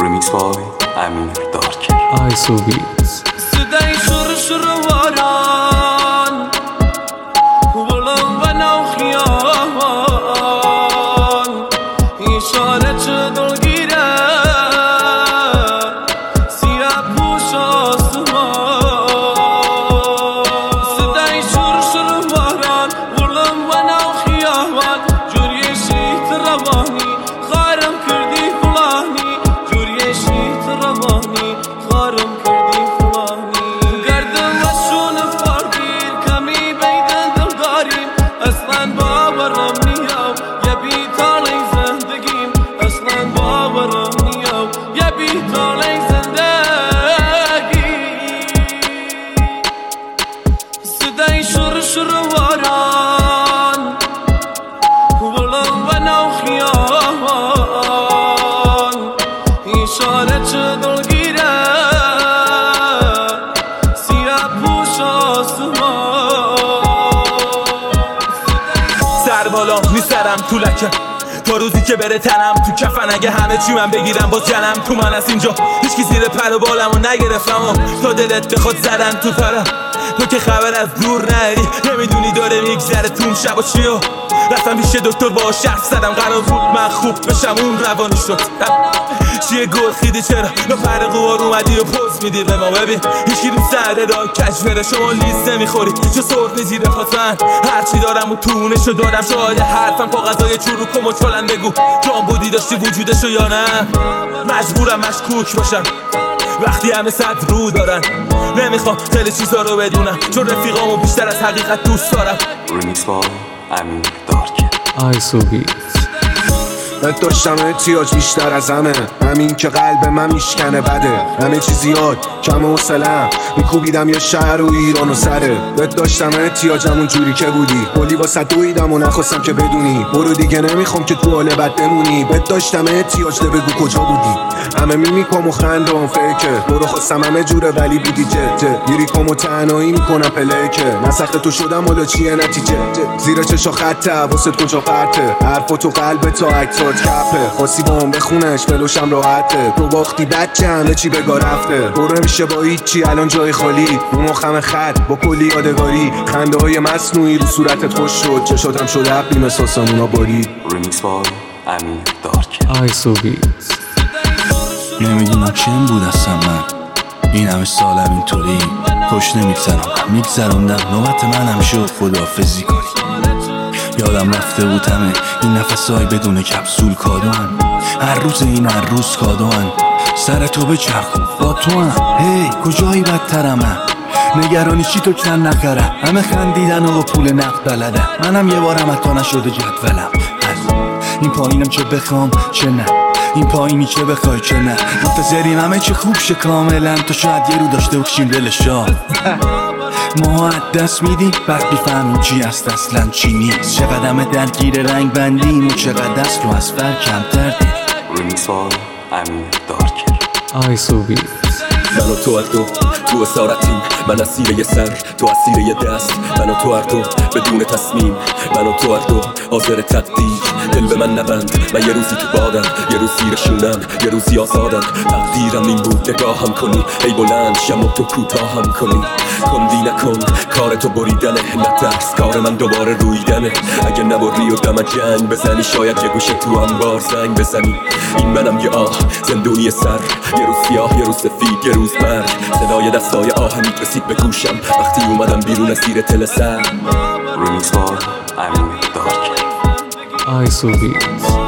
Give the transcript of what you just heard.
Remix by Amir Darker. ISO Beats. صدای شرشر واران ولم بنا و خیال اشاره چه دلگیره سیاه پوش آسمان صدای شرشر واران ولم بنا و خیال جوری شیت روانی خارم کردی فلانی جوری شیت روانی خارم کردی فلانی گردم وشون فردیر کمی بیدن دل داریم اصلا باورم نیام یه بیتالی زندگیم اصلا باورم نیام یه بیتالی زندگی صدای شرشر واران ولم بنا و خیال اشاره چه دلگیره سیاه پوش آسمان سر بالا میسرم تو لکه تا روزی که بره تنم تو کفن اگه همه چی من بگیرم باز جنم تو من از اینجا هیچکی زیر پر و بالمو نگرفتم و تا دلت بخواد زدن تو پرم تو که خبر از دور نری نمیدونی داره میگذره تو اون شب و چی و رفتم پیش دکتر با شرف زدم قرار بود من خوب بشم اون روانی شد چیه گل خیدی چرا نفر قوار اومدی و پوز میدی به ما ببین هیچکی رو سر را کج بره شما لیست نمیخوری چه صرف نزیره خواستن هرچی دارم و تونشو دادم شاید حرفم کاغذای چروکم و چلن بگو جان بودی داشتی وجودشو یا نه مجبورم مشکوک باشم وقتی همه صد رو دارن نمیخوام خیلی چیزا رو بدونم چون رفیقامو بیشتر از حقیقت دوست دارم Remix by Amir Darker. ISO Beats. من داشتم احتیاج بیشتر از همین که قلب من میشکنه بده همه چی زیاد کم حوصله‌ام میکوبیدم یه شهر و ایران و سره بهت داشتم احتیاجم اون جوری که بودی کلی واسه دویدم و نخواستم که بدونی برو دیگه نمیخوام که تو حال بد بمونی بهت داشتم احتیاج ده بگو کجا بودی همه میمیکم و خندم فیکه برو خواستم همه جوره ولی بودی جد میریکم و تنهایی میکنم پلیکه من سخت تو شدم حالا چیه نتیجه زیر چشا خطه واسه کجا پرته حرف تو قلب تا اکتات کپه خاصی با هم بخونش فلوشم راحته تو باختی بچه همه چی بگا رفته برو نمیشه با هیچی الان جای خالی رو مخم خط با کلی یادگاری خنده های مصنوعی رو صورتت خوش شد چشاتم شد حقی مثل سامونا بارید Remix by Amir Darker. ISO Beats. نمیدونم چیم بود اصلا من این همه سالم اینطوری خوش میگذرم نوبت منم شد خداحافظی کنی یادم رفته بود همه این نفسای بدون کپسول کادوان هر روز این هر روز کادوان سر تو به چرخون با تو هم هی کجایی بدترم من نگرانی چی تو چند نخره همه خندیدن و پول نقد بلده منم یه بارم حتی نشده جدولم از این پایینم چه بخوام چه نه این پایینی چه بخوای چه نه منتظریم همه چه خوب شه کاملا تو شاید یه رو داشته بکشیم دلشا ما دست میدیم بعد بیفهمیم چی است اصلا چی نیست چقدر همه درگیر رنگ بندیم و چقدر دست رو از فر کمتر دیم Remix by Amir Darker. ISO Beats. من و تو هر دو تو اسارتیم من اسیر یه سر تو اسیر یه دست من و تو هر دو بدون تصمیم من و تو هر دو حاضر تقدیر دل به من نبند من یه روزی تو بادم یه روز زیر شونم یه روزی آزادم تقدیرم این بود نگاهم کنی ای بلند شم و تو کوتاهم کنی کندی نکن کار تو بریدنه نترس کار من دوباره رویدنه اگه نبری و دم جنگ بزنی شاید یه گوشه تو انبار زنگ بزنی این منم یه آه زندونی سر یه روز سیاه یه روز سفید یه روز مرگ صدای دستای آهنیت رسید به گوشم وقتی اومدم بیرون از زیر تل سر Remix by Amir Darker. ISO Beats.